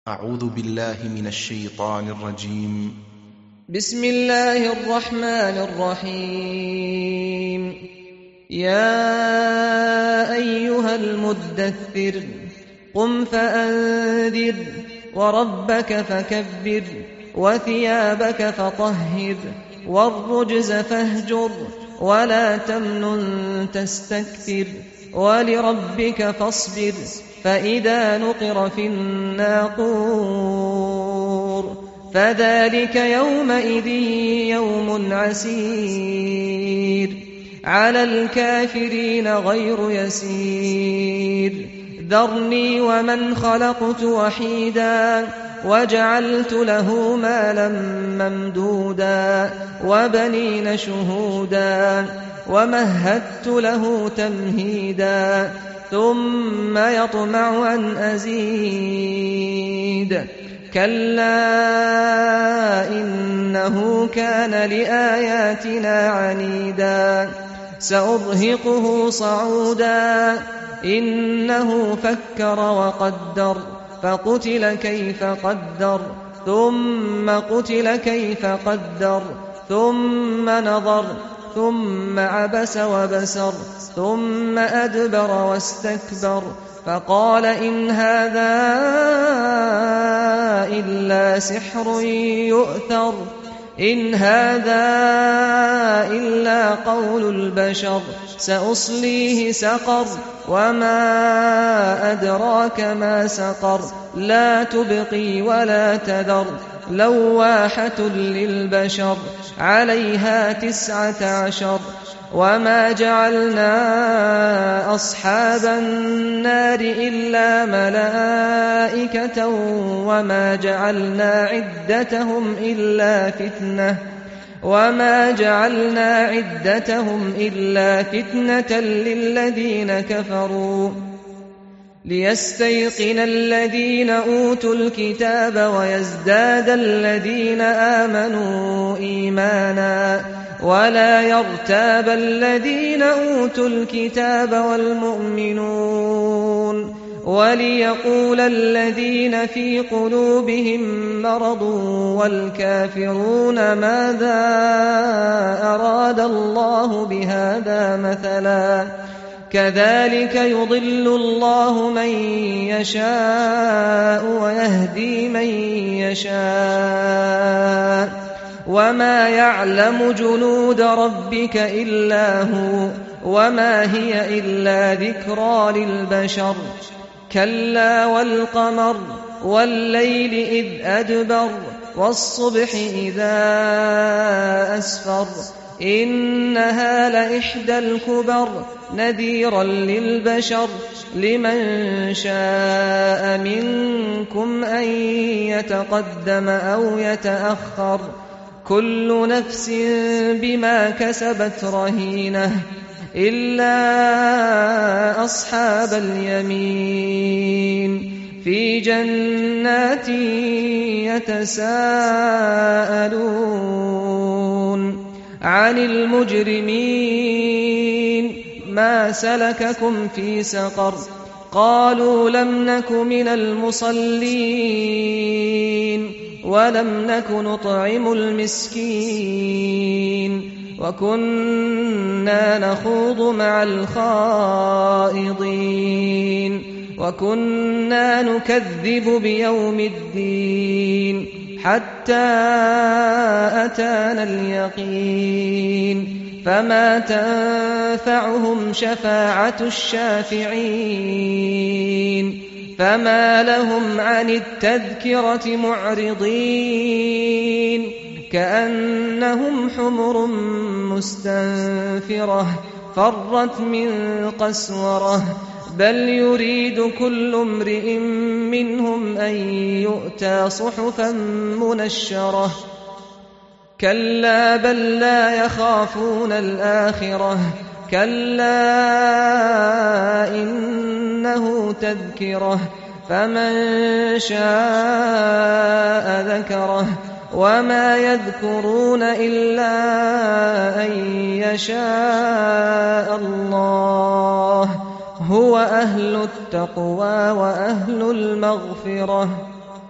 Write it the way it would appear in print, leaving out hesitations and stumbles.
أعوذ بالله من الشيطان الرجيم. بسم الله الرحمن الرحيم. يا أيها المدثر قم فأنذر وربك فكبر وثيابك فطهر والرجز فاهجر ولا تمنن تستكثر ولربك فاصبر فإذا نقر في الناقور فذلك يومئذ يوم عسير على الكافرين غير يسير ذرني ومن خلقت وحيدا وجعلت له مالا ممدودا وبنين شهودا ومهدت له تمهيدا ثم يطمع أن أزيد كلا إنه كان لآياتنا عنيدا سأرهقه صعودا إنه فكر وقدر فقتل كيف قدر ثم قتل كيف قدر ثم نظر ثم عبس وبسر ثم أدبر واستكبر فقال إن هذا إلا سحر يؤثر إن هذا إلا قول البشر سأصليه سقر وما أدراك ما سقر لا تبقي ولا تذر لواحة للبشر عليها 19 وما جعلنا أصحاب النار إلا ملائكة وما جعلنا عدتهم إلا فتنة للذين كفروا ليستيقن الذين أوتوا الكتاب ويزداد الذين آمنوا إيمانا ولا يرتاب الذين أوتوا الكتاب والمؤمنون وليقول الذين في قلوبهم مرض والكافرون ماذا أراد الله بهذا مثلا كذلك يضل الله من يشاء ويهدي من يشاء وما يعلم جنود ربك إلا هو وما هي إلا ذكرى للبشر كلا والقمر والليل إذ أدبر والصبح إذا أسفر إنها لإحدى الكبر نذيرا للبشر لمن شاء منكم أن يتقدم أو يتأخر كل نفس بما كسبت رهينة إلا أصحاب اليمين في جنات يتساءلون عن المجرمين ما سلككم في سقر قالوا لم نك من المصلين ولم نك نطعم المسكين وكنا نخوض مع الخائضين وكنا نكذب بيوم الدين حتى أتانا اليقين فما تنفعهم شفاعة الشافعين فما لهم عن التذكرة معرضين كأنهم حمر مستنفرة فرت من قسورة بل يريد كل امرئ منهم أن يؤتى صحفا منشرة كلا بل لا يخافون الآخرة كلا إنه تذكرة فمن شاء ذكره وما يذكرون إلا أن يشاء الله هو أهل التقوى وأهل المغفرة